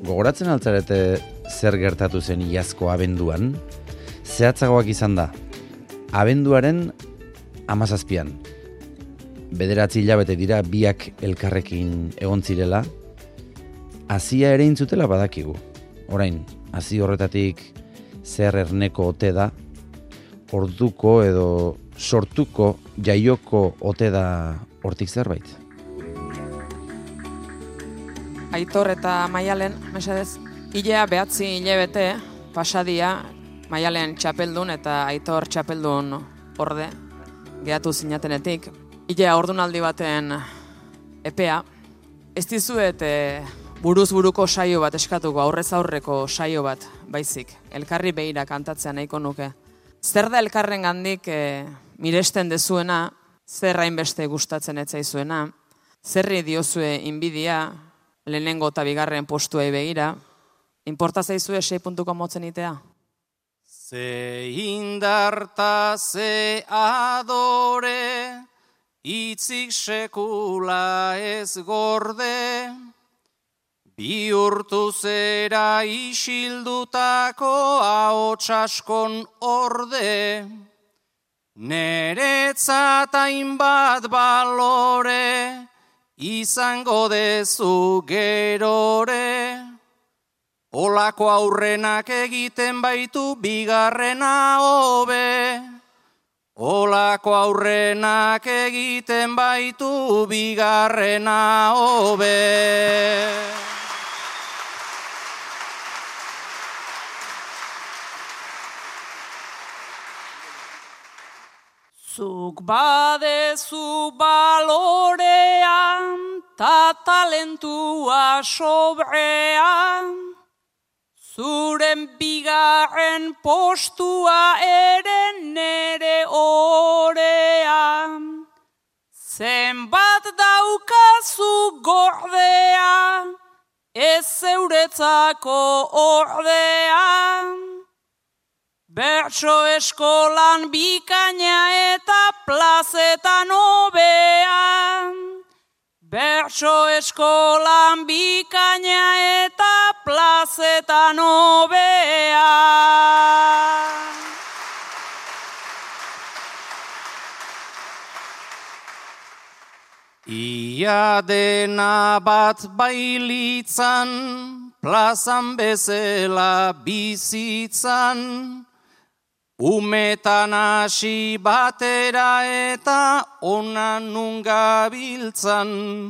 gogoratzen altzarete zer gertatu zen iazko abenduan? Zehatzagoak izan da. Abenduaren 17an. 9 hilabete dira biak elkarrekin egon zirela. Hazia ere intzutela badakigu. Orain, hazi horretatik zer erneko ote da, orduko edo sortuko jaioko ote da hortik zerbait. Aitor eta Maialen, mesedez, hilea 9 hilabete pasadia, Maialen txapeldun eta Aitor txapeldun orde, gehatu zinatenetik. Hilea ordunaldi baten epea, ez dizuet buruz buruko saio bat eskatuko, aurrez aurreko saio bat, baizik, elkarri begira kantatzea nahiko nuke. Zer da elkarren gandik miresten dezuena, zer hainbeste gustatzen etzaizuena, zerri diozue inbidia, lehenengo eta bigarren postuei begira, inporta zaizue 6 puntuko motzen itea? Ze indarta ze adore, itzik sekula ez gorde, bihurtu zera isildutako ahotsaskon orde, neretzat hainbat balore, izango dezu gerore, olako aurrenak egiten baitu bigarrena hobe, olako aurrenak egiten baitu bigarrena hobe. Zuk badezu balorean, ta talentua sobrean, zuren bigarren postua ere nere orean. Zenbat daukazu gordea, ez zeuretzako ordean. Bertso eskolan bikaina eta plazetan hobean. Bertso eskolan bikaina eta plazetan hobean. Ia dena bat bailitzan, plazan bezala bizitzan, umetan hasi batera eta ona nun gabiltzan.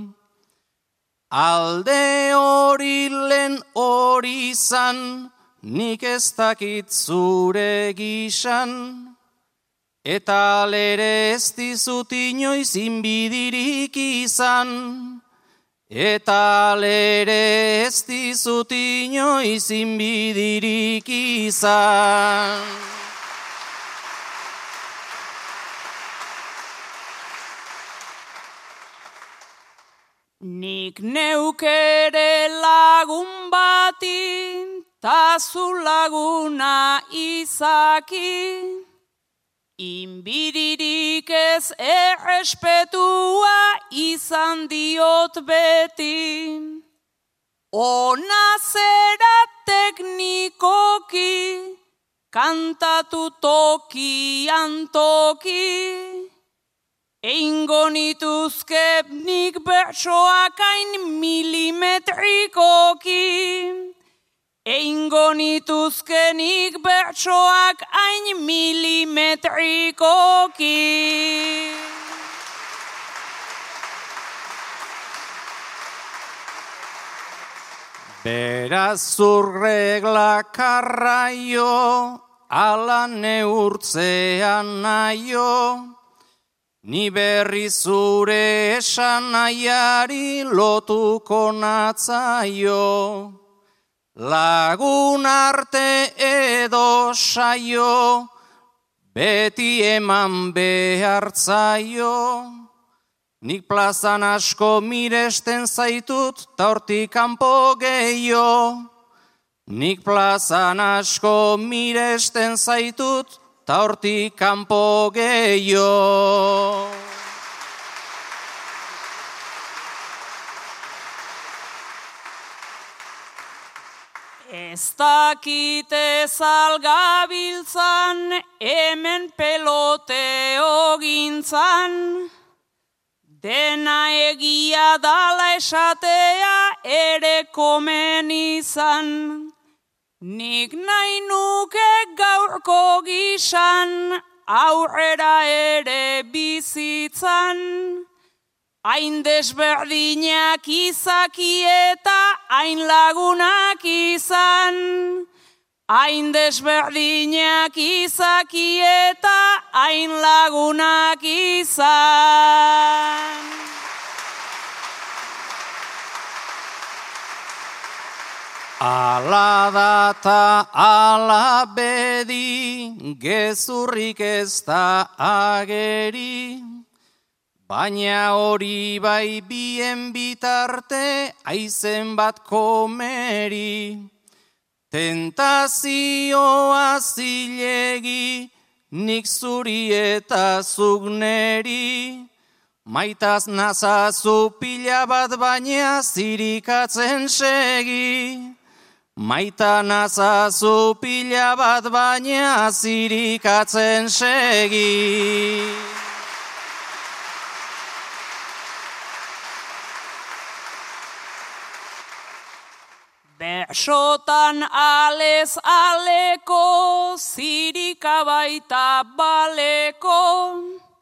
Alde hori lehen hori izan, nik ez dakit zure gisan, eta alere ez dizut inoiz inbidirik izan. Eta alere ez dizut inoiz inbidirik izan. Nik neukere lagun batin, ta zu laguna izaki. Inbidirik ez errespetua izan diot beti. Ona zera teknikoki, kantatu tokian toki. Eingo nituzke nik bertsoak hain milimetrikoki. Eingo nituzke nik bertsoak hain milimetrikoki. Beraz zurreglak arraio, ala neurtzean naio, ni berri zure esan nahiari lotuko natzaio. Lagun arte edo saio, beti eman behartzaio. Nik plazan asko miresten zaitut, ta hortik kanpo gehiago. Nik plazan asko miresten zaitut, ta hortik kanpo gehiago. Ez dakite zalgabiltzan, hemen peloteo gintzan, dena egia dala esatea ere komen izan. Nik nahi nuke gaurko gisan, aurrera ere bizitzan, hain desberdinak izaki eta hain lagunak izan. Hain desberdinak izaki eta hain lagunak izan. Ala data ala bedi, gezurrik ez da ageri, baina hori bai bien bitarte, aizen bat komeri. Tentazioa zilegi, nik zuri eta zuk neri, maitaz nazazu pila bat baina zirikatzen segi. Maita nazazu pila bat baina zirikatzen segi. Bersotan alez aleko, zirika baita baleko,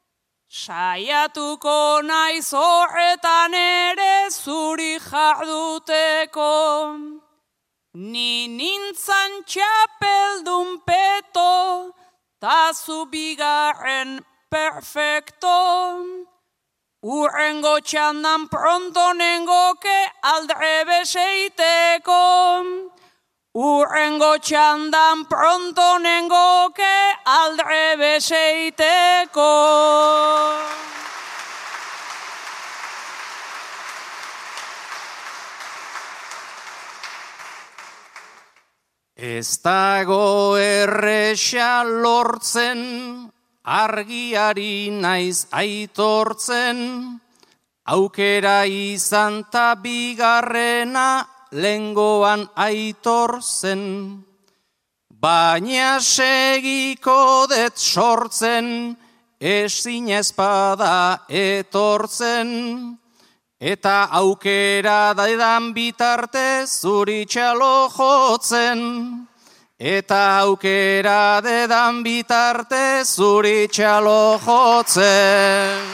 saiatuko naiz horretan ere zuri jarduteko. Ni nintzan txapeldun peto, ta zu bigarren perfecto. Urrengo txandan pronto nengoke aldrebe seiteko. Urrengo txandan pronto nengoke aldrebe seiteko. Ez dago erresa lortzen, argiari naiz aitortzen, aukera izan ta bigarrena lengoan aitortzen. Baina segiko det sortzen, ezin ezpada etortzen, eta aukera daidan bitarte zuri txalo jotzen. Eta aukera dedan bitarte zuri txalo jotzen.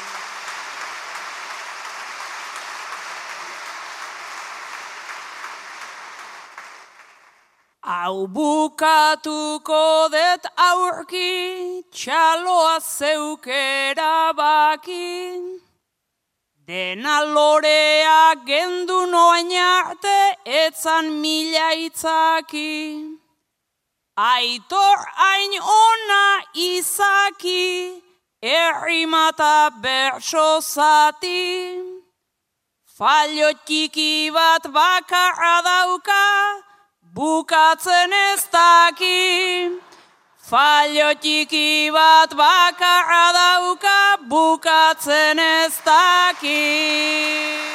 Hau bukatuko det aurki, txaloa zeukera baki. Dena lorea gendu noain arte, etzan mila itzaki. Aitor hain ona izaki, errimata bertso zati. Fallo txiki bat bakarra dauka, bukatzen ez daki. Fallo txiki bat bakarra dauka, bukatzen ez daki.